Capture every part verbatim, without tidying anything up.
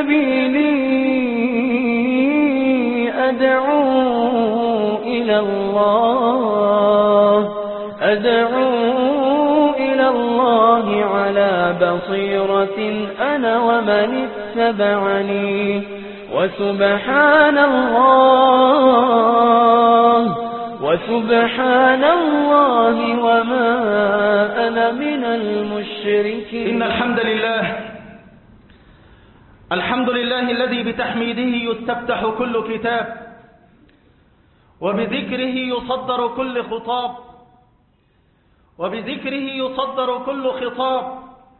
سبيلي أدعو إلى الله أدعو إلى الله على بصيرة أنا ومن اتبعني وسبحان الله وسبحان الله وما أنا من المشركين. إن الحمد لله الحمد لله الذي بتحميده يستفتح كل كتاب وبذكره يصدر كل خطاب وبذكره يصدر كل خطاب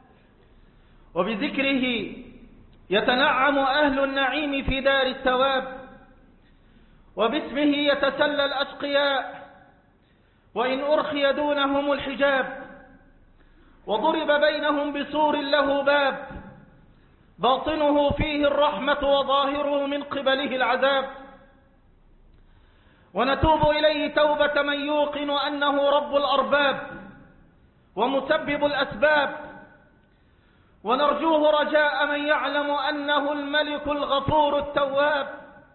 وبذكره يتنعم أهل النعيم في دار الثواب وباسمه يتسلى الأشقياء وإن أرخي دونهم الحجاب وضرب بينهم بسور له باب باطنه فيه الرحمة وظاهره من قبله العذاب ونتوب إليه توبة من يوقن أنه رب الأرباب ومسبب الأسباب ونرجوه رجاء من يعلم أنه الملك الغفور التواب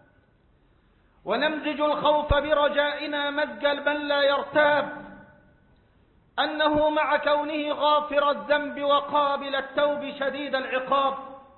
ونمزج الخوف برجائنا مزج من لا يرتاب أنه مع كونه غافر الذنب وقابل التوب شديد العقاب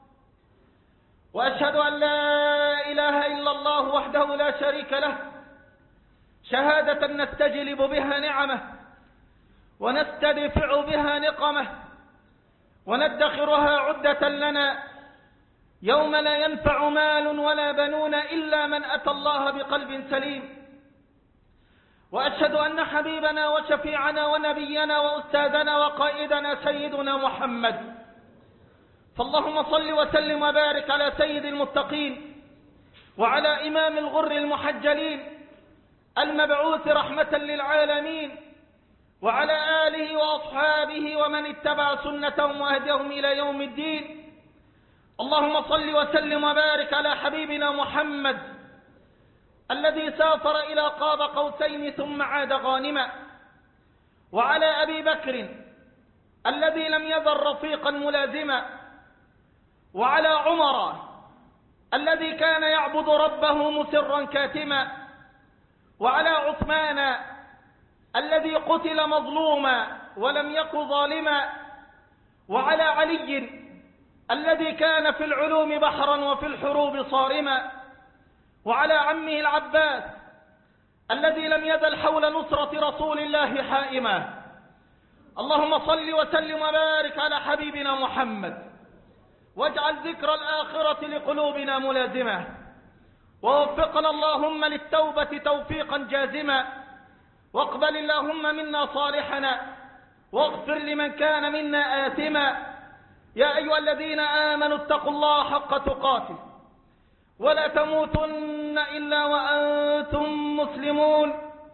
وأشهد أن لا إله إلا الله وحده لا شريك له شهادة نستجلب بها نعمه ونستدفع بها نقمه وندخرها عدة لنا يوم لا ينفع مال ولا بنون إلا من أتى الله بقلب سليم وأشهد أن حبيبنا وشفيعنا ونبينا وأستاذنا وقائدنا سيدنا محمد فاللهم صل وسلم وبارك على سيد المتقين وعلى إمام الغر المحجلين المبعوث رحمة للعالمين وعلى آله وأصحابه ومن اتبع سنتهم وهديهم إلى يوم الدين. اللهم صل وسلم وبارك على حبيبنا محمد الذي سافر إلى قاب قوسين ثم عاد غانما وعلى أبي بكر الذي لم يذر رفيقا ملازما وعلى عمر الذي كان يعبد ربه مسرا كاتما وعلى عثمان الذي قتل مظلوما ولم يك ظالما وعلى علي الذي كان في العلوم بحرا وفي الحروب صارما وعلى عمه العباس الذي لم يزل حول نصرة رسول الله حائما. اللهم صل وسلم وبارك على حبيبنا محمد واجعل ذكر الآخرة لقلوبنا ملازمة ووفقنا اللهم للتوبة توفيقا جازما واقبل اللهم منا صالحنا واغفر لمن كان منا آثما. يا أيها الذين آمنوا اتقوا الله حق تقاته ولا تموتن إلا وأنتم مسلمون.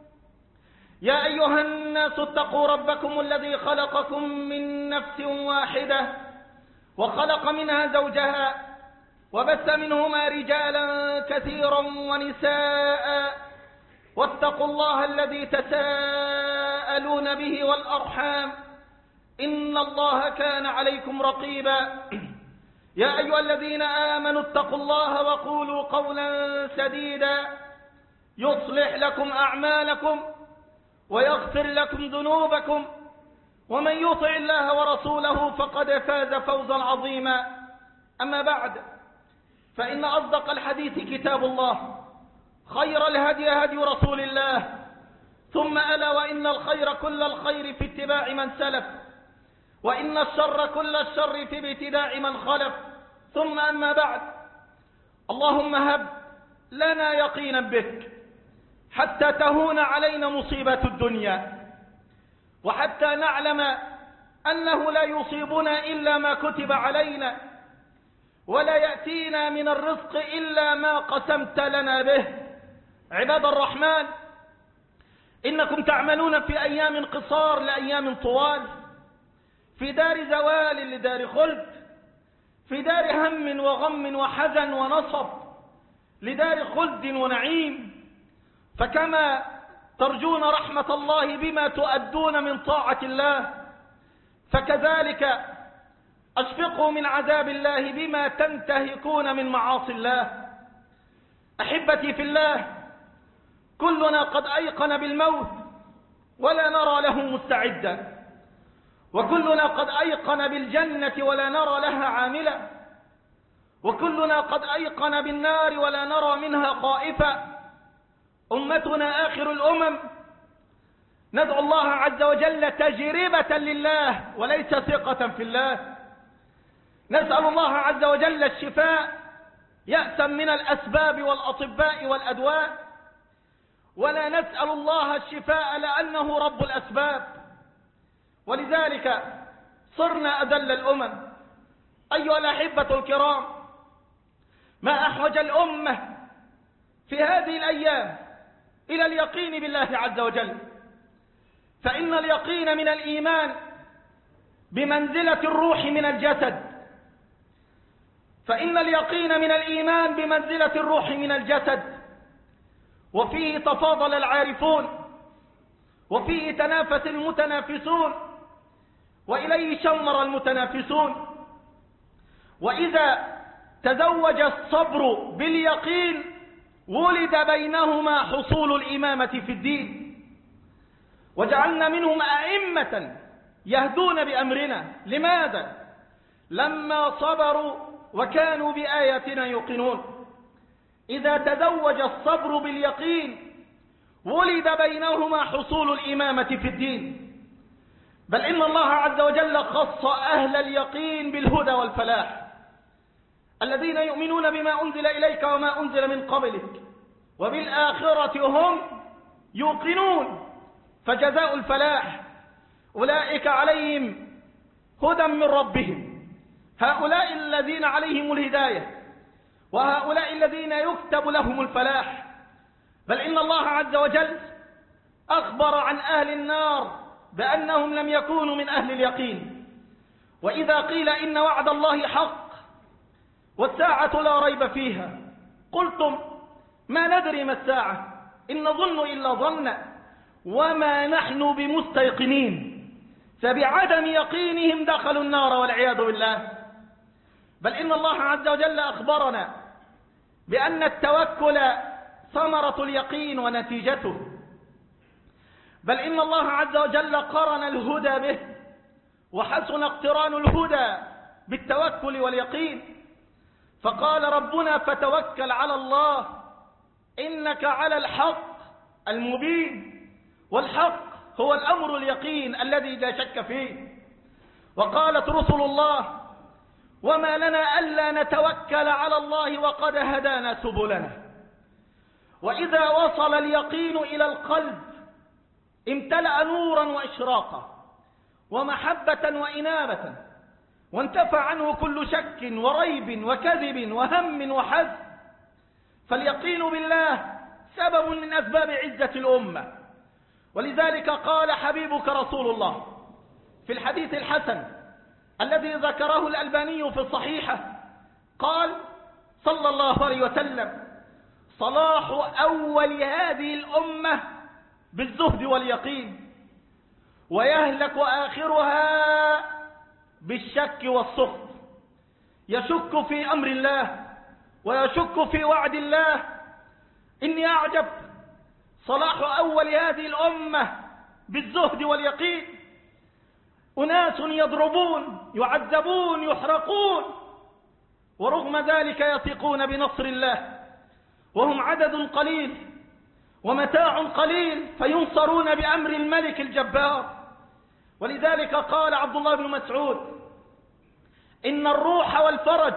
يا أيها الناس اتقوا ربكم الذي خلقكم من نفس واحدة وخلق منها زوجها وبث منهما رجالا كثيرا ونساء واتقوا الله الذي تساءلون به والأرحام إن الله كان عليكم رقيبا. يا أيها الذين آمنوا اتقوا الله وقولوا قولا سديدا يصلح لكم أعمالكم ويغفر لكم ذنوبكم ومن يطع الله ورسوله فقد فاز فوزا عظيما. أما بعد فإن أصدق الحديث كتاب الله خير الهدي هدي رسول الله ثم ألا وإن الخير كل الخير في اتباع من سلف وإن الشر كل الشر في ابتداع من خلف ثم أما بعد. اللهم هب لنا يقينا بك حتى تهون علينا مصيبة الدنيا وحتى نعلم أنه لا يصيبنا إلا ما كتب علينا ولا يأتينا من الرزق إلا ما قسمت لنا به. عباد الرحمن إنكم تعملون في أيام قصار لأيام طوال في دار زوال لدار خلد في دار هم وغم وحزن ونصب لدار خلد ونعيم. فكما ترجون رحمة الله بما تؤدون من طاعة الله فكذلك أشفقوا من عذاب الله بما تنتهكون من معاصي الله. أحبتي في الله، كلنا قد أيقن بالموت ولا نرى له مستعدا، وكلنا قد أيقن بالجنة ولا نرى لها عاملا، وكلنا قد أيقن بالنار ولا نرى منها خائفا. أمتنا آخر الأمم، ندعو الله عز وجل تجربة لله وليس ثقة في الله. نسأل الله عز وجل الشفاء يأسا من الأسباب والأطباء والأدواء، ولا نسأل الله الشفاء لأنه رب الأسباب. ولذلك صرنا أذل الأمم. أيها الأحبة الكرام، ما أحوج الأمة في هذه الأيام إلى اليقين بالله عز وجل، فإن اليقين من الإيمان بمنزلة الروح من الجسد، فإن اليقين من الإيمان بمنزلة الروح من الجسد، وفيه تفاضل العارفون، وفيه تنافس المتنافسون، وإليه شمر المتنافسون. وإذا تزوج الصبر باليقين ولد بينهما حصول الإمامة في الدين، وجعلنا منهم أئمة يهدون بأمرنا. لماذا؟ لما صبروا وكانوا بآياتنا يوقنون. إذا تزوج الصبر باليقين ولد بينهما حصول الإمامة في الدين. بل إن الله عز وجل خص أهل اليقين بالهدى والفلاح، الذين يؤمنون بما أنزل إليك وما أنزل من قبلك وبالآخرة هم يوقنون، فجزاء الفلاح أولئك عليهم هدى من ربهم. هؤلاء الذين عليهم الهداية، وهؤلاء الذين يكتب لهم الفلاح. بل إن الله عز وجل أخبر عن أهل النار بأنهم لم يكونوا من أهل اليقين. وإذا قيل إن وعد الله حق والساعة لا ريب فيها قلتم ما ندري ما الساعة إن نظن إلا ظنا وما نحن بمستيقنين. فبعدم يقينهم دخلوا النار والعياذ بالله. بل إن الله عز وجل أخبرنا بأن التوكل ثمرة اليقين ونتيجته. بل إن الله عز وجل قرن الهدى به، وحسن اقتران الهدى بالتوكل واليقين. فقال ربنا فتوكل على الله إنك على الحق المبين، والحق هو الأمر اليقين الذي لا شك فيه. وقالت رسل الله وما لنا ألا نتوكل على الله وقد هدانا سبلنا. وإذا وصل اليقين إلى القلب امتلأ نورا وإشراقا ومحبة وإنابة، وانتفى عنه كل شك وريب وكذب وهم وحزن. فاليقين بالله سبب من أسباب عزة الأمة. ولذلك قال حبيبك رسول الله في الحديث الحسن الذي ذكره الألباني في الصحيحة، قال صلى الله عليه وسلم صلاح أول هذه الأمة بالزهد واليقين، ويهلك آخرها بالشك والسخط. يشك في أمر الله ويشك في وعد الله. إني أعجب صلاح أول هذه الأمة بالزهد واليقين. أناس يضربون يعذبون يحرقون، ورغم ذلك يثقون بنصر الله، وهم عدد قليل ومتاع قليل فينصرون بأمر الملك الجبار. ولذلك قال عبد الله بن مسعود إن الروح والفرج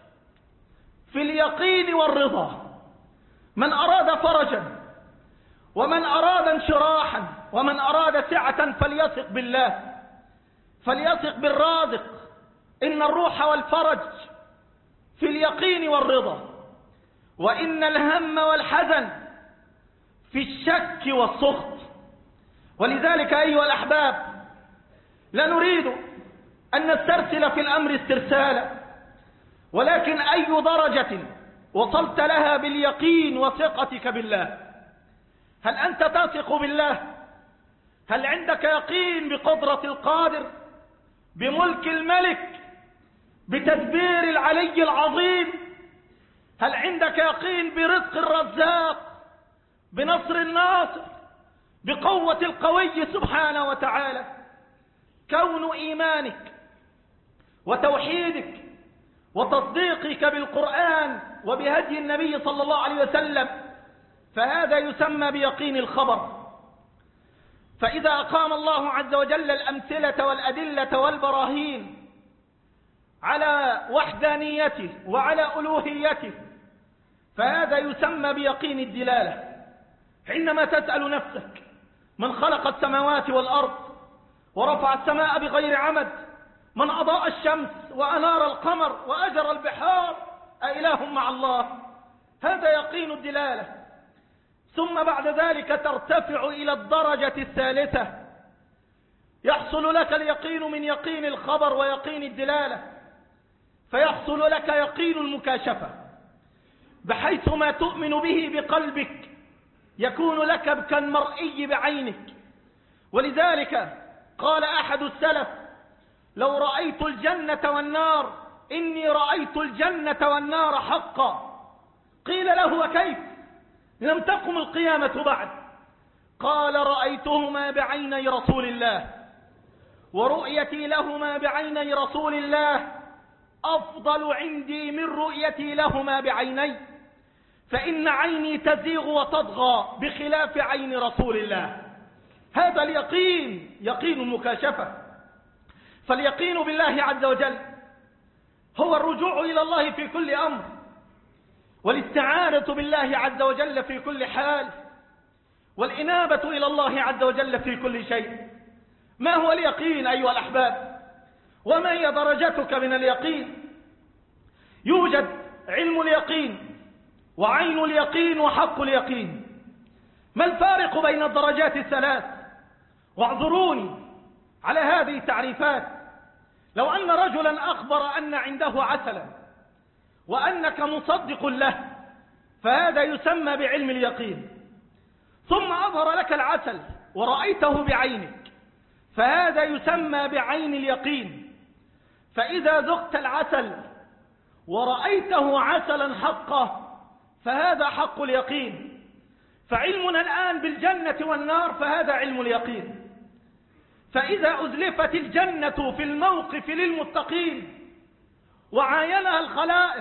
في اليقين والرضا. من أراد فرجا ومن أراد انشراحا ومن أراد سعة فليثق بالله، فليثق بالرازق. إن الروح والفرج في اليقين والرضا، وإن الهم والحزن في الشك والسخط. ولذلك أيها الأحباب لا نريد أن نسترسل في الأمر استرسالا، ولكن أي درجة وصلت لها باليقين وثقتك بالله؟ هل أنت تثق بالله؟ هل عندك يقين بقدرة القادر، بملك الملك، بتدبير العلي العظيم؟ هل عندك يقين برزق الرزاق، بنصر الناصر، بقوة القوي سبحانه وتعالى؟ كون إيمانك وتوحيدك وتصديقك بالقرآن وبهدي النبي صلى الله عليه وسلم، فهذا يسمى بيقين الخبر. فإذا أقام الله عز وجل الأمثلة والأدلة والبراهين على وحدانيته وعلى ألوهيته، فهذا يسمى بيقين الدلالة. حينما تسأل نفسك من خلق السماوات والأرض ورفع السماء بغير عمد، من أضاء الشمس وأنار القمر وأجرى البحار، أإله مع الله؟ هذا يقين الدلالة. ثم بعد ذلك ترتفع إلى الدرجة الثالثة، يحصل لك اليقين من يقين الخبر ويقين الدلالة، فيحصل لك يقين المكاشفة، بحيث ما تؤمن به بقلبك يكون لك كالمرئي بعينك. ولذلك قال أحد السلف: لو رأيت الجنة والنار إني رأيت الجنة والنار حقا. قيل له: وكيف؟ لم تقم القيامة بعد. قال: رأيتهما بعيني رسول الله، ورؤيتي لهما بعيني رسول الله أفضل عندي من رؤيتي لهما بعيني، فإن عيني تزيغ وتطغى بخلاف عين رسول الله. هذا اليقين يقين المكاشفة. فاليقين بالله عز وجل هو الرجوع إلى الله في كل أمر، والاستعانة بالله عز وجل في كل حال، والإنابة إلى الله عز وجل في كل شيء. ما هو اليقين أيها الأحباب؟ وما هي درجتك من اليقين؟ يوجد علم اليقين وعين اليقين وحق اليقين. ما الفارق بين الدرجات الثلاث؟ واعذروني على هذه التعريفات. لو أن رجلا أخبر أن عنده عسلا وأنك مصدق له، فهذا يسمى بعلم اليقين. ثم أظهر لك العسل ورأيته بعينك، فهذا يسمى بعين اليقين. فإذا ذقت العسل ورأيته عسلا حقا، فهذا حق اليقين. فعلمنا الآن بالجنة والنار فهذا علم اليقين. فإذا أزلفت الجنة في الموقف للمتقين وعاينها الخلائق،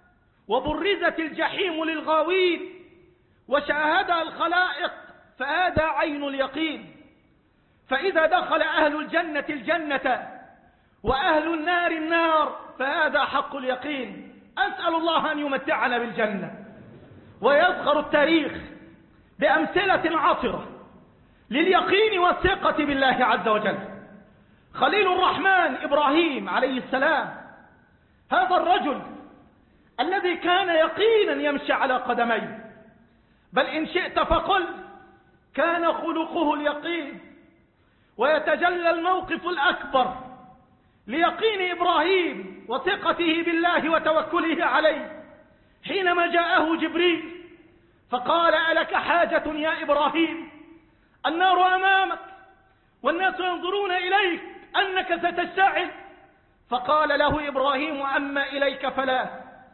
وبرزت الجحيم للغاوين وشاهدها الخلائق، فهذا عين اليقين. فإذا دخل أهل الجنة الجنة وأهل النار النار، فهذا حق اليقين. أسأل الله أن يمتعنا بالجنة. ويذكر التاريخ بأمثلة عطرة لليقين والثقة بالله عز وجل. خليل الرحمن إبراهيم عليه السلام، هذا الرجل الذي كان يقينا يمشي على قدميه، بل إن شئت فقل كان خلقه اليقين. ويتجلى الموقف الأكبر ليقين إبراهيم وثقته بالله وتوكله عليه حينما جاءه جبريل فقال: ألك حاجة يا إبراهيم؟ النار أمامك والناس ينظرون إليك أنك ستشتعل. فقال له إبراهيم: أما إليك فلا.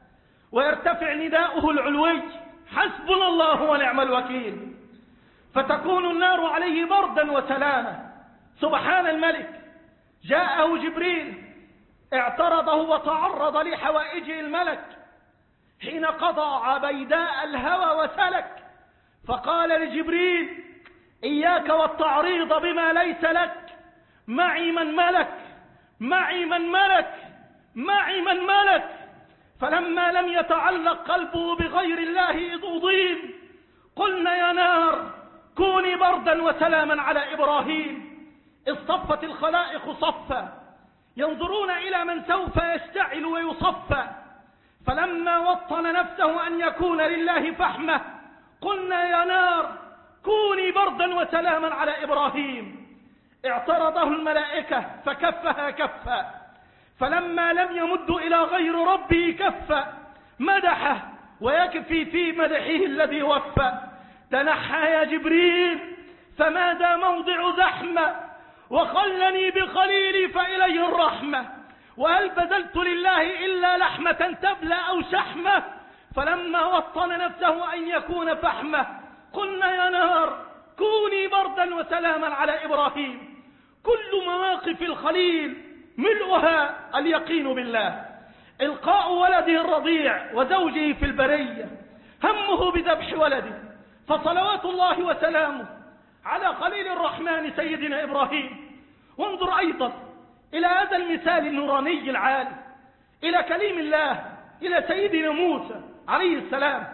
ويرتفع نداؤه العلوي: حسبنا الله ونعم الوكيل. فتكون النار عليه بردا وسلاما. سبحان الملك. جاءه جبريل اعترضه وتعرض لحوائجه الملك حين قضى بيداء الهوى وسلك، فقال لجبريل: إياك والتعريض بما ليس لك، معي من ملك، معي من ملك، معي من ملك. فلما لم يتعلق قلبه بغير الله إذ أضيم، قلنا يا نار كوني بردا وسلاما على إبراهيم. اصطفت الخلائق صفا ينظرون إلى من سوف يشتعل ويصفى. فلما وطن نفسه أن يكون لله فحمة، قلنا يا نار كوني بردا وسلاما على إبراهيم. اعترضه الملائكة فكفها كفا، فلما لم يمد إلى غير ربه كفا مدحه، ويكفي في مدحه الذي وفى. تنحى يا جبريل فماذا موضع زحمة، وخلني بخليلي فإليه الرحمة. وهل بذلت لله إلا لحمة تبلى أو شحمة؟ فلما وطن نفسه أن يكون فحمة قلنا يا نار كوني بردا وسلاما على إبراهيم. كل مواقف الخليل ملؤها اليقين بالله. إلقاء ولده الرضيع وزوجه في البرية، همه بذبح ولده، فصلوات الله وسلامه على خليل الرحمن سيدنا إبراهيم. وانظر أيضا إلى هذا المثال النوراني العالي، إلى كليم الله، إلى سيدنا موسى عليه السلام.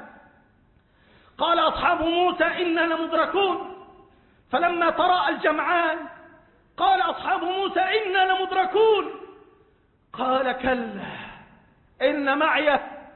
قال أصحاب موسى إنا لمدركون، فلما تراءى الجمعان قال أصحاب موسى إنا لمدركون، قال كلا إن معي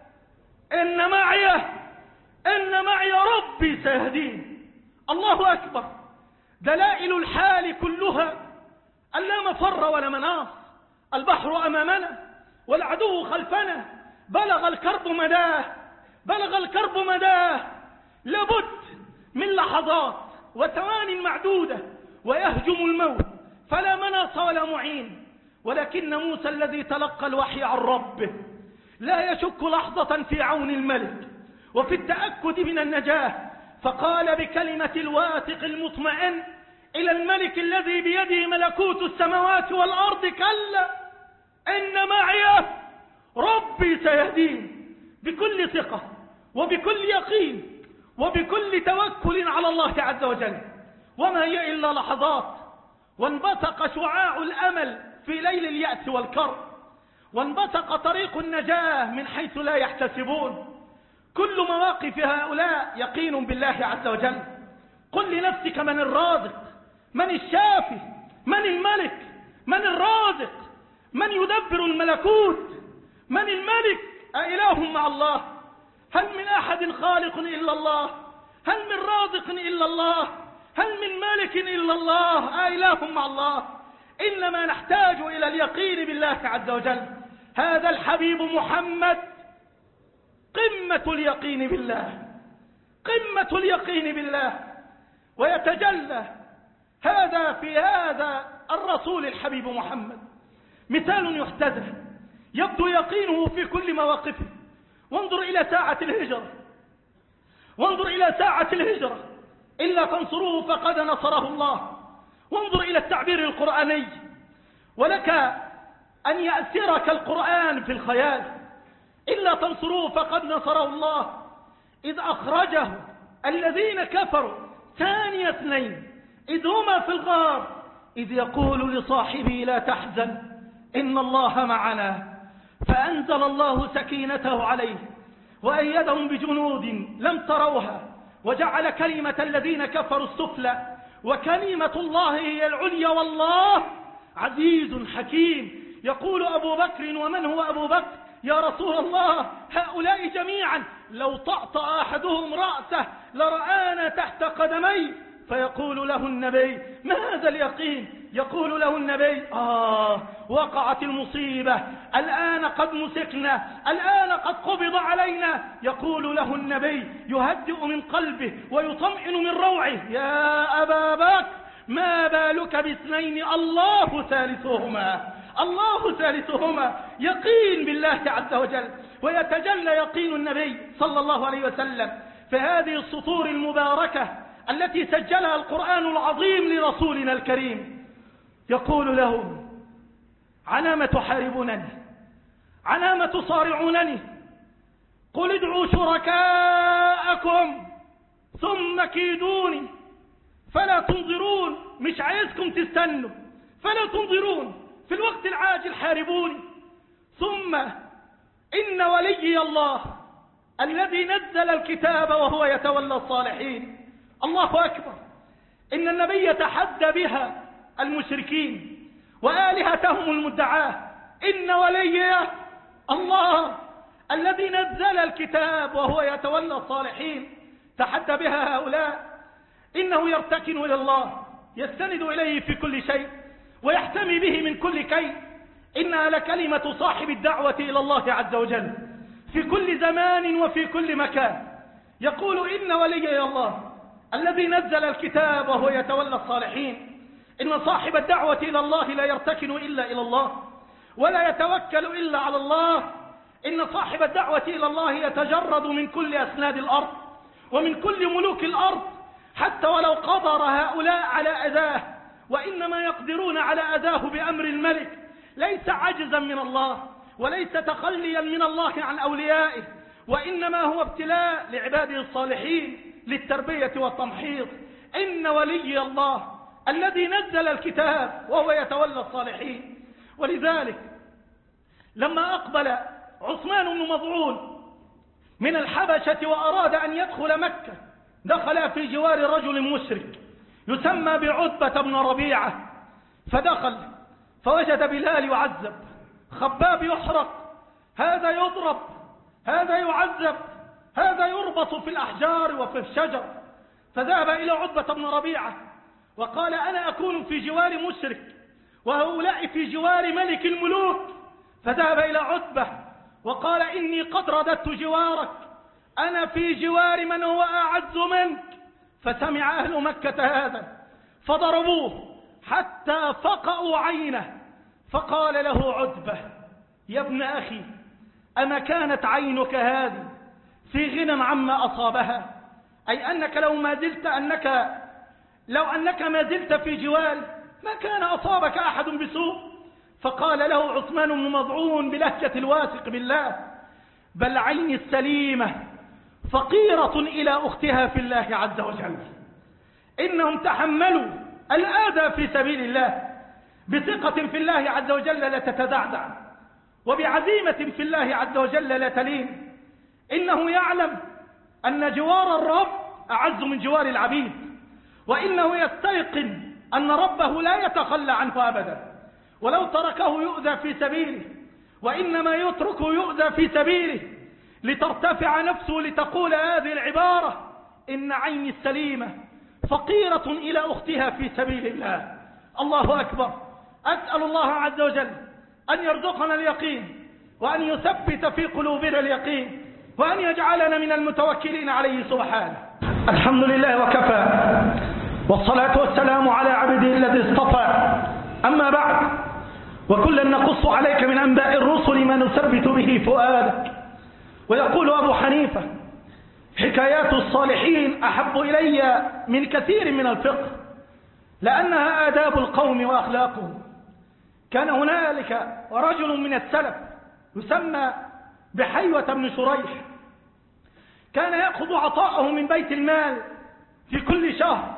إن معي إن معي ربي سيهدين. الله أكبر. دلائل الحال كلها أن لا مفر ولا مناص. البحر أمامنا والعدو خلفنا، بلغ الكرب مداه بلغ الكرب مداه لابد من لحظات وثوان معدودة ويهجم الموت، فلا مناص ولا معين. ولكن موسى الذي تلقى الوحي عن ربه لا يشك لحظة في عون الملك وفي التأكد من النجاة، فقال بكلمة الواثق المطمئن إلى الملك الذي بيده ملكوت السماوات والأرض: كلا إن معي ربي سيهدين. بكل ثقة وبكل يقين وبكل توكل على الله عز وجل. وما هي إلا لحظات، وانبثق شعاع الأمل في ليل اليأس والكرب، وانبثق طريق النجاة من حيث لا يحتسبون. كل مواقف هؤلاء يقين بالله عز وجل. قل لنفسك: من الرازق؟ من الشافي؟ من الملك؟ من الرازق؟ من يدبر الملكوت؟ من الملك؟ أإله مع الله؟ هل من أحد خالق إلا الله؟ هل من رازق إلا الله؟ هل من ملك إلا الله؟ أإله مع الله؟ إنما نحتاج إلى اليقين بالله عز وجل. هذا الحبيب محمد قمة اليقين بالله، قمة اليقين بالله. ويتجلى هذا في هذا الرسول الحبيب محمد مثال يحتذى، يبدو يقينه في كل مواقفه. وانظر إلى ساعة الهجرة، وانظر إلى ساعة الهجرة: إلا تنصروه فقد نصره الله. وانظر إلى التعبير القرآني: ولك أن يأسرك القرآن في الخيال. إلا تنصروه فقد نصره الله إذ أخرجه الذين كفروا ثاني اثنين إذ هما في الغار إذ يقول لصاحبه لا تحزن إن الله معنا، فأنزل الله سكينته عليه وأيدهم بجنود لم تروها وجعل كلمة الذين كفروا السفلى وكلمة الله هي العليا والله عزيز حكيم. يقول أبو بكر: ومن هو أبو بكر يا رسول الله؟ هؤلاء جميعا لو طأطأ أحدهم رأسه لرآنا تحت قدمي. فيقول له النبي: ما هذا اليقين؟ يقول له النبي: آه وقعت المصيبة، الآن قد مسكنا، الآن قد قبض علينا. يقول له النبي يهدئ من قلبه ويطمئن من روعه: يا أبا بكر ما بالك باثنين الله ثالثهما، الله ثالثهما. يقين بالله عز وجل. ويتجلى يقين النبي صلى الله عليه وسلم في هذه السطور المباركة التي سجلها القرآن العظيم لرسولنا الكريم. يقول له: على ما تحاربونني؟ على ما تصارعونني؟ قل ادعوا شركاءكم ثم كيدوني فلا تنظرون. مش عايزكم تستنوا، فلا تنظرون، في الوقت العاجل حاربوني. ثم إن وليي الله الذي نزل الكتاب وهو يتولى الصالحين. الله أكبر. إن النبي يتحدى بها المشركين وآلهتهم المدعاة. إن وليي الله الذي نزل الكتاب وهو يتولى الصالحين. تحدى بها هؤلاء. إنه يرتكن إلى الله، يستند إليه في كل شيء ويحتمي به من كل كيد. إنها لكلمة صاحب الدعوة إلى الله عز وجل في كل زمان وفي كل مكان. يقول: إن وليي الله الذي نزل الكتاب وهو يتولى الصالحين. إن صاحب الدعوة إلى الله لا يرتكن إلا إلى الله، ولا يتوكل إلا على الله. إن صاحب الدعوة إلى الله يتجرد من كل أسناد الأرض ومن كل ملوك الأرض، حتى ولو قدر هؤلاء على أذاه، وإنما يقدرون على أذاه بأمر الملك، ليس عجزا من الله وليس تخليا من الله عن أوليائه، وإنما هو ابتلاء لعباده الصالحين للتربية والتمحيض. إن ولي الله الذي نزل الكتاب وهو يتولى الصالحين. ولذلك لما أقبل عثمان بن مظعون من الحبشة وأراد أن يدخل مكة، دخل في جوار رجل مشرك يسمى بعتبة بن ربيعة، فدخل فوجد بلال يعذب، خباب يحرق، هذا يضرب، هذا يعذب، هذا يربط في الأحجار وفي الشجر. فذهب إلى عتبة بن ربيعة وقال: أنا أكون في جوار مشرك وهؤلاء في جوار ملك الملوك. فذهب إلى عتبة وقال: إني قد رددت جوارك، أنا في جوار من هو أعز منك. فسمع أهل مكة هذا فضربوه حتى فقأوا عينه، فقال له عتبة: يا ابن أخي، أما كانت عينك هذه في غنى عما أصابها؟ أي أنك لو ما زلت أنك لو أنك ما زلت في جوار ما كان أصابك أحد بسوء. فقال له عثمان بن مظعون بلهجة الواثق بالله: بل عيني السليمة فقيرة إلى أختها في الله عز وجل. إنهم تحملوا الآذى في سبيل الله بثقة في الله عز وجل لا تتزعزع، وبعزيمة في الله عز وجل لا تلين. إنه يعلم أن جوار الرب أعز من جوار العبيد، وإنه يستيقن أن ربه لا يتخلى عنه أبدا، ولو تركه يؤذى في سبيله، وإنما يتركه يؤذى في سبيله لترتفع نفسه لتقول هذه العبارة: إن عيني السليمة فقيرة إلى أختها في سبيل الله. الله أكبر. أسأل الله عز وجل أن يرزقنا اليقين، وأن يثبت في قلوبنا اليقين، وأن يجعلنا من المتوكلين عليه سبحانه. الحمد لله وكفى، والصلاة والسلام على عبده الذي اصطفى. أما بعد، وكلا نقص عليك من أنباء الرسل ما نثبت به فؤادك. ويقول أبو حنيفة: حكايات الصالحين أحب إلي من كثير من الفقه، لأنها آداب القوم وأخلاقهم. كان هنالك رجل من السلف يسمى بحيوة بن شريح، كان يأخذ عطاءه من بيت المال في كل شهر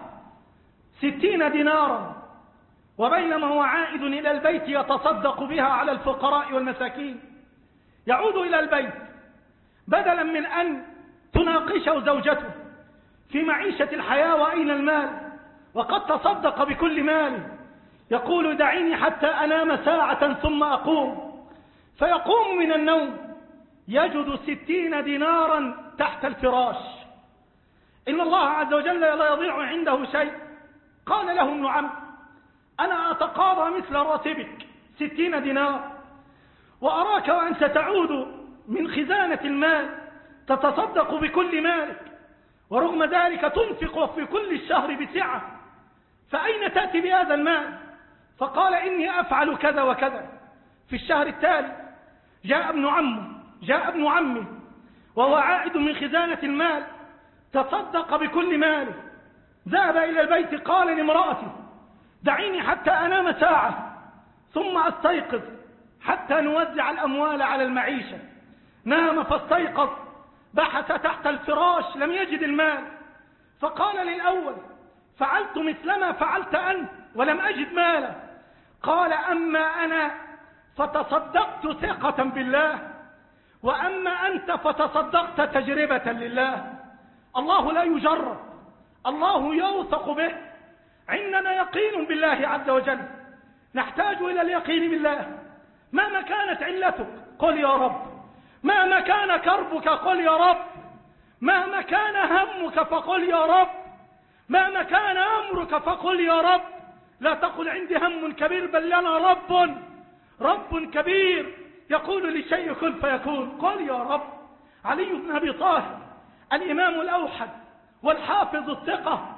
ستين دينارا، وبينما هو عائد إلى البيت يتصدق بها على الفقراء والمساكين. يعود إلى البيت بدلا من أن تناقشه زوجته في معيشة الحياة وأين المال، وقد تصدق بكل ماله، يقول: دعيني حتى أنام ساعة ثم أقوم. فيقوم من النوم يجد ستين دينارا تحت الفراش. إن الله عز وجل لا يضيع عنده شيء. قال له ابن عم: أنا أتقاضى مثل راتبك ستين دينار، وأراك وأنت تعود من خزانة المال تتصدق بكل مالك، ورغم ذلك تنفق في كل الشهر بسعة، فأين تأتي بهذا المال؟ فقال: إني أفعل كذا وكذا. في الشهر التالي جاء ابن عمه جاء ابن عمه وهو عائد من خزانة المال تصدق بكل ماله. ذهب إلى البيت قال لامرأته: دعيني حتى أنام ساعة ثم أستيقظ حتى نوزع الأموال على المعيشة. نام فاستيقظ، بحث تحت الفراش لم يجد المال، فقال للأول: فعلت مثلما فعلت أنت ولم أجد مالا. قال: أما أنا فتصدقت ثقة بالله، وأما أنت فتصدقت تجربة لله. الله لا يجرب، الله يوثق به. عندنا يقين بالله عز وجل، نحتاج إلى اليقين بالله. مهما كانت علتك قل يا رب، مهما كان كربك قل يا رب، مهما كان همك فقل يا رب، مهما كان أمرك فقل يا رب. لا تقل عندي هم كبير، بل لنا رب رب كبير يقول للشيء كن فيكون. قل يا رب. علي بن أبي طالب الإمام الأوحد والحافظ الثقة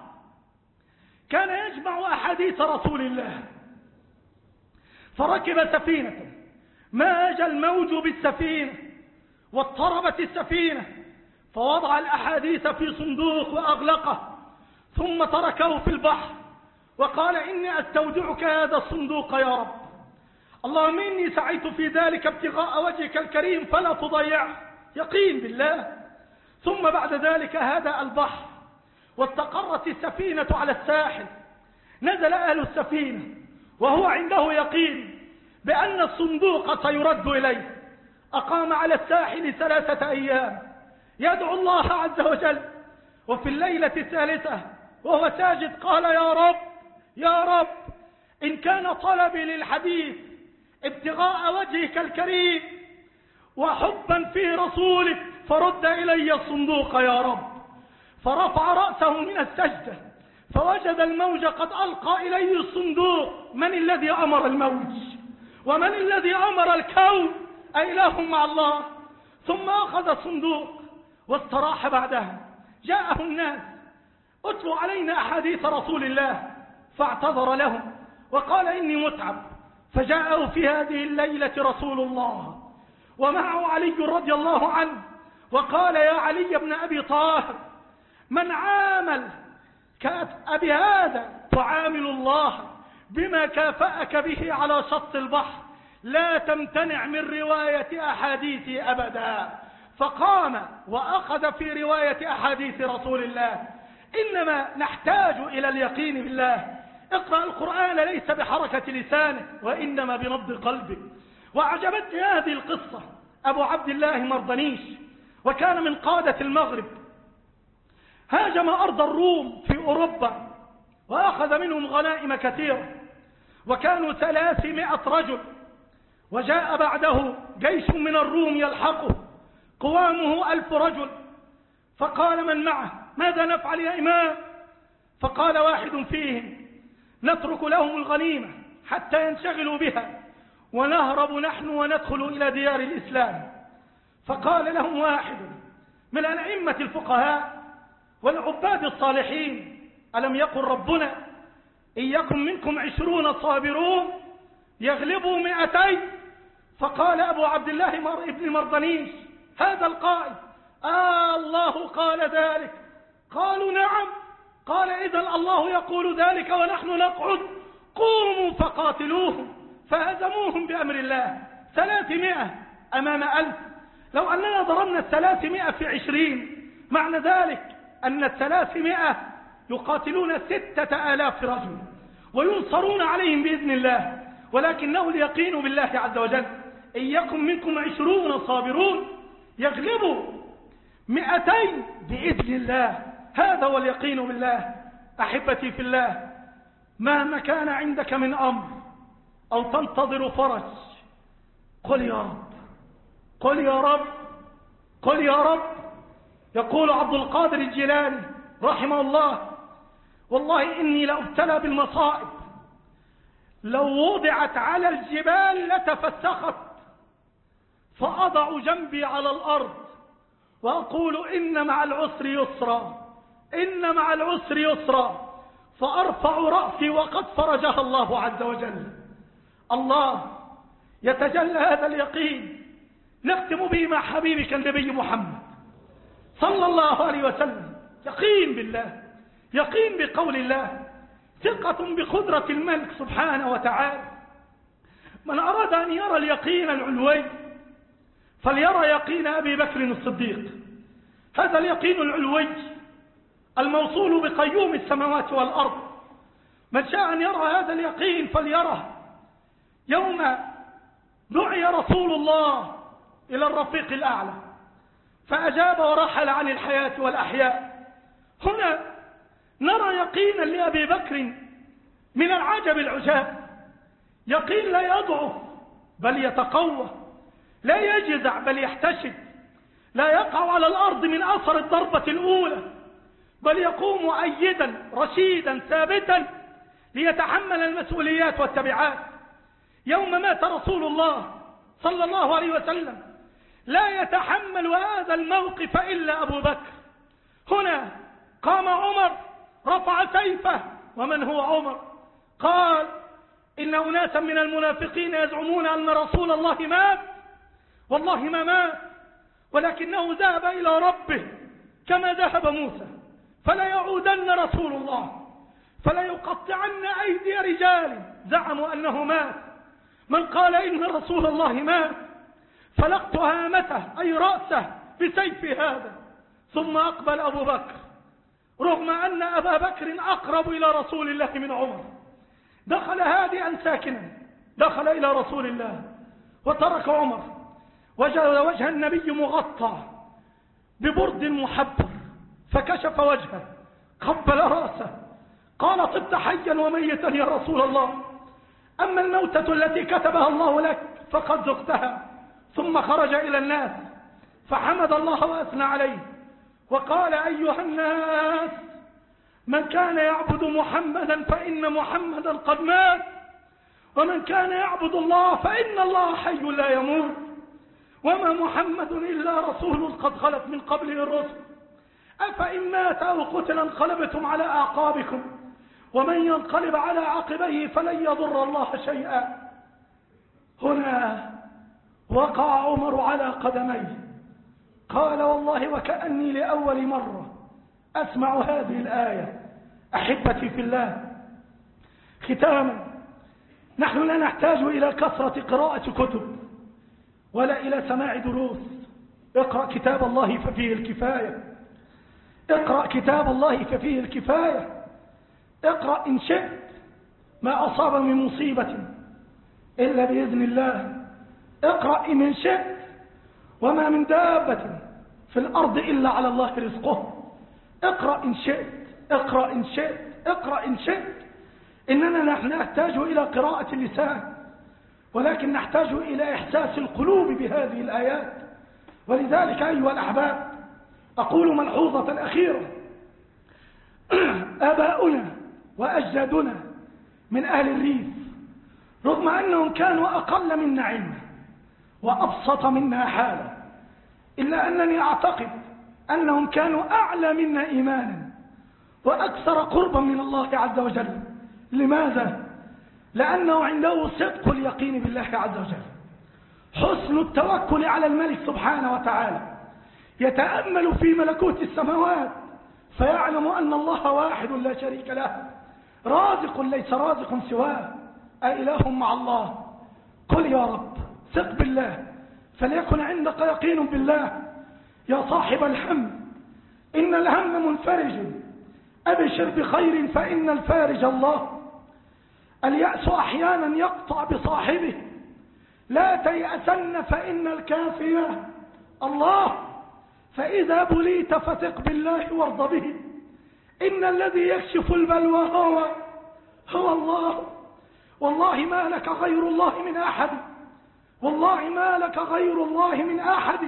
كان يجمع أحاديث رسول الله، فركب سفينة ماج الموج بالسفينة واضطربت السفينة، فوضع الأحاديث في صندوق وأغلقه، ثم تركه في البحر وقال إني أستودعك هذا الصندوق يا رب، اللهم إني سعيت في ذلك ابتغاء وجهك الكريم فلا تضيعه. يقين بالله. ثم بعد ذلك هدأ البحر واستقرت السفينة على الساحل. نزل أهل السفينة وهو عنده يقين بأن الصندوق سيرد إليه. أقام على الساحل ثلاثة أيام يدعو الله عز وجل، وفي الليلة الثالثة وهو ساجد قال يا رب يا رب إن كان طلبي للحديث ابتغاء وجهك الكريم وحبا في رسولك فرد إلي الصندوق يا رب. فرفع رأسه من السجدة فوجد الموج قد ألقى إليه الصندوق. من الذي أمر الموج ومن الذي أمر الكون؟ أإله مع الله؟ ثم أخذ الصندوق واستراح. بعدها جاءه الناس اتلوا علينا أحاديث رسول الله، فاعتذر لهم وقال إني متعب. فجاءه في هذه الليلة رسول الله ومعه علي رضي الله عنه، وقال يا علي بن أبي طاهر من عامل كأبي هذا تعامل الله بما كافأك به على شط البحر، لا تمتنع من رواية أحاديثي أبدا. فقام وأخذ في رواية أحاديث رسول الله. إنما نحتاج إلى اليقين بالله. اقرأ القرآن ليس بحركة لسانه وإنما بنبض قلبه. وأعجبتني هذه القصة. أبو عبد الله مرضنيش وكان من قادة المغرب، هاجم أرض الروم في أوروبا وأخذ منهم غنائم كثيرة، وكانوا ثلاثمائة رجل، وجاء بعده جيش من الروم يلحقه قوامه ألف رجل. فقال من معه ماذا نفعل يا إمام؟ فقال واحد فيهم نترك لهم الغنيمة حتى ينشغلوا بها ونهرب نحن وندخل إلى ديار الإسلام. فقال لهم واحد من الأئمة الفقهاء والعباد الصالحين ألم يقل ربنا إن يكن منكم عشرون صابرون يغلبوا مئتين؟ فقال أبو عبد الله مر ابن مرضنيش هذا القائد آه الله قال ذلك؟ قالوا نعم. قال إذن الله يقول ذلك ونحن نقعد؟ قوموا فقاتلوهم. فهزموهم بأمر الله ثلاثمائة أمام ألف. لو أننا ضربنا الثلاثمائة في عشرين معنى ذلك أن الثلاثمائة يقاتلون ستة آلاف رجل وينصرون عليهم بإذن الله. ولكنه اليقين بالله عز وجل إن يكن منكم عشرون صابرون يغلبوا مئتين بإذن الله. هذا هو اليقين بالله. أحبتي في الله، مهما كان عندك من أمر أو تنتظر فرج قل يا رب قل يا رب قل يا رب. يقول عبد القادر الجيلاني رحمه الله والله إني لأبتلى بالمصائب لو وضعت على الجبال لتفسخت، فأضع جنبي على الأرض وأقول إن مع العسر يسرا إن مع العسر يسرا، فأرفع رأسي وقد فرجها الله عز وجل. الله يتجلى هذا اليقين. نختم به مع حبيبك النبي محمد صلى الله عليه وسلم. يقين بالله، يقين بقول الله، ثقة بقدرة الملك سبحانه وتعالى. من أراد أن يرى اليقين العلوي فليرى يقين أبي بكر الصديق. هذا اليقين العلوي الموصول بقيوم السماوات والأرض. من شاء أن يرى هذا اليقين فليره. يوم دعي رسول الله إلى الرفيق الأعلى فأجاب ورحل عن الحياة والأحياء. هنا نرى يقينا لأبي بكر من العجب العجاب. يقين لا يضعف بل يتقوى، لا يجزع بل يحتشد، لا يقع على الأرض من أثر الضربة الأولى بل يقوم مؤيدا رشيدا ثابتا ليتحمل المسؤوليات والتبعات. يوم مات رسول الله صلى الله عليه وسلم لا يتحمل هذا الموقف إلا أبو بكر. هنا قام عمر رفع سيفه. ومن هو عمر؟ قال إن أناسا من المنافقين يزعمون أن رسول الله مات، والله ما مات، ولكنه ذهب إلى ربه كما ذهب موسى، فلا يعودن رسول الله، فلا يقطعن أيدي رجال زعموا أنه مات. من قال إن رسول الله مات فلقت هامته أي رأسه بسيف هذا. ثم أقبل أبو بكر، رغم أن أبا بكر أقرب إلى رسول الله من عمر، دخل هادئا ساكنا، دخل إلى رسول الله وترك عمر، وجد وجه النبي مغطى ببرد محبر، فكشف وجهه، قبل رأسه، قال طبت حيا وميتا يا رسول الله، أما الموتة التي كتبها الله لك فقد ذقتها. ثم خرج إلى الناس فحمد الله وأثنى عليه وقال أيها الناس، من كان يعبد محمدا فإن محمدا قد مات، ومن كان يعبد الله فإن الله حي لا يموت، وما محمد إلا رسول قد خلت من قبله الرسل، أفإن مات أو قتل انقلبتم على أعقابكم، ومن ينقلب على عقبيه فلن يضر الله شيئا. هنا وقع عمر على قدميه، قال والله وكأني لأول مرة أسمع هذه الآية. أحبتي في الله، ختاما، نحن لا نحتاج إلى كثرة قراءة كتب ولا إلى سماع دروس. اقرأ كتاب الله ففيه الكفاية، اقرأ كتاب الله ففيه الكفاية. اقرأ إن شئت ما أصاب من مصيبة إلا بإذن الله، اقرأ إن شئت وما من دابة في الأرض إلا على الله رزقه. اقرأ إن شئت، اقرأ إن شئت، اقرأ إن شئت. إننا نحن نحتاج إلى قراءة اللسان، ولكن نحتاج إلى إحساس القلوب بهذه الآيات. ولذلك أيها الأحباب أقول ملحوظة الأخيرة، آباؤنا وأجدادنا من أهل الريف رغم أنهم كانوا أقل منا علما وأبسط منا حالا، إلا أنني أعتقد أنهم كانوا أعلى منا إيمانا وأكثر قربا من الله عز وجل. لماذا؟ لأنه عنده صدق اليقين بالله عز وجل، حسن التوكل على الملك سبحانه وتعالى، يتأمل في ملكوت السماوات فيعلم أن الله واحد لا شريك له، رازق ليس رازق سواه، أإله مع الله. قل يا رب ثق بالله، فليكن عندك يقين بالله. يا صاحب الهم إن الهم منفرج، أبشر بخير فإن الفارج الله. اليأس أحيانا يقطع بصاحبه، لا تيأسن فإن الكافية الله. فإذا بليت فثق بالله وارض به، إن الذي يكشف البلوى هو هو الله. والله ما لك غير الله من أحد، والله ما لك غير الله من أحد،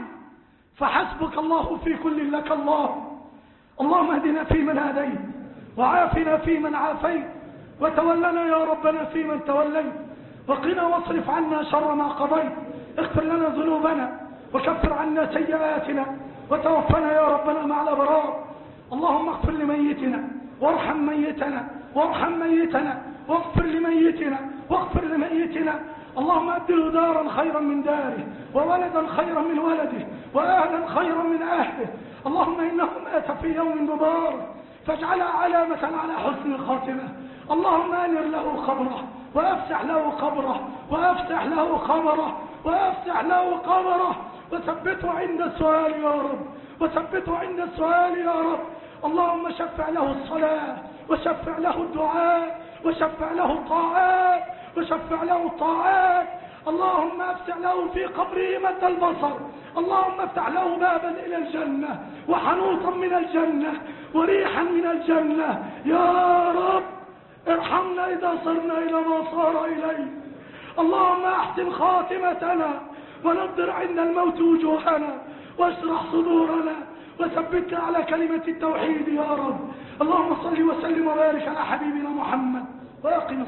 فحسبك الله في كل لك الله. اللهم اهدنا فيمن هديت، وعافنا فيمن عافيت، وتولنا يا ربنا فيمن توليت، وقنا واصرف عنا شر ما قضيت. اغفر لنا ذنوبنا وكفر عنا سيئاتنا، وتوفنا يا ربنا مع الأبرار. اللهم اغفر لميتنا وارحم ميتنا وارحم ميتنا واغفر لميتنا واغفر لميتنا. اللهم أبدله دارا خيرا من داره، وولدا خيرا من ولده، وأهلا خيرا من أهله. اللهم إنه مات في يوم مبارك فاجعلها علامة على حسن الخاتمة. اللهم أنر له قبره وأفسح له قبره وأفسح له قبره وأفسح له قبره، وثبته عند السؤال يا رب، وثبته عند السؤال يا رب. اللهم شفع له الصلاة، وشفع له الدعاء، وشفع له الطاعات، وشفع له الطاعات. اللهم افتح له في قبره مد البصر. اللهم افتح له بابا إلى الجنة، وحنوطا من الجنة، وريحا من الجنة يا رب. ارحمنا إذا صرنا إلى ما صار إليه. اللهم احسن خاتمتنا، ونضر عند الموت وجوهنا، واشرح صدورنا، وثبتنا على كلمة التوحيد يا رب. اللهم صل وسلم وبارك على حبيبنا محمد، وأقم